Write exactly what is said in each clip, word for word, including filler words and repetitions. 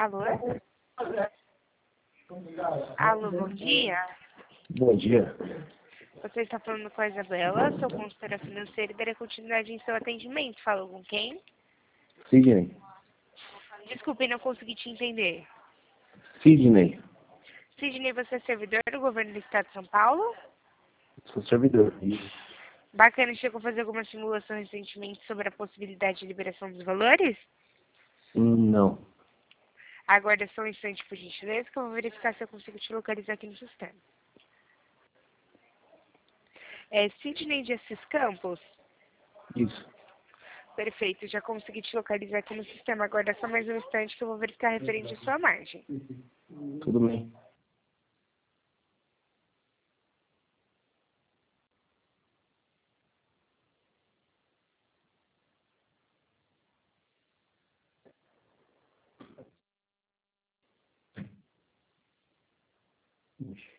Alô? Alô, bom dia. Bom dia. Você está falando com a Isabela, sou consultora financeira e darei continuidade em seu atendimento. Falou com quem? Sidney. Desculpe, não consegui te entender. Sidney. Sidney, você é servidor do governo do estado de São Paulo? Sou servidor. Isso. Bacana, chegou a fazer alguma simulação recentemente sobre a possibilidade de liberação dos valores? Hum, Não. Aguarda só um instante, por gentileza, que eu vou verificar se eu consigo te localizar aqui no sistema. É Sidney de Assis Campos? Isso. Perfeito, já consegui te localizar aqui no sistema. Aguarda só mais um instante que eu vou verificar referente à sua margem. Tudo bem. Ixi.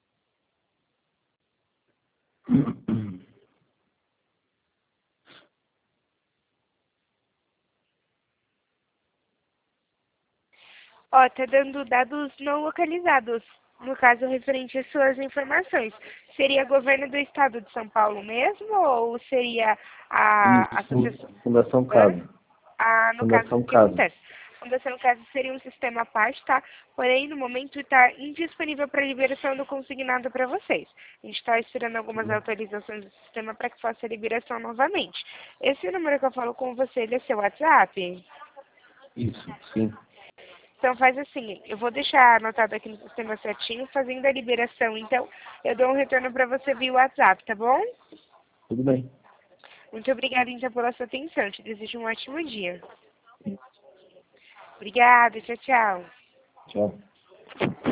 Ó, tá dando dados não localizados. No caso, referente às suas informações. Seria governo do estado de São Paulo mesmo? Ou seria a Isso. associação? Fundação Hã? Casa. Ah, no caso, Fundação o que Casa. acontece? Fundação Casa seria um sistema à parte, tá? Porém, no momento está indisponível para liberação do consignado para vocês. A gente está esperando algumas atualizações do sistema para que faça a liberação novamente. Esse número que eu falo com você, ele é seu WhatsApp? Isso, sim. Então faz assim, eu vou deixar anotado aqui no sistema certinho, fazendo a liberação. Então, eu dou um retorno para você via WhatsApp, tá bom? Tudo bem. Muito obrigada, então, pela sua atenção. Te desejo um ótimo dia. Obrigada, tchau, tchau. Tchau.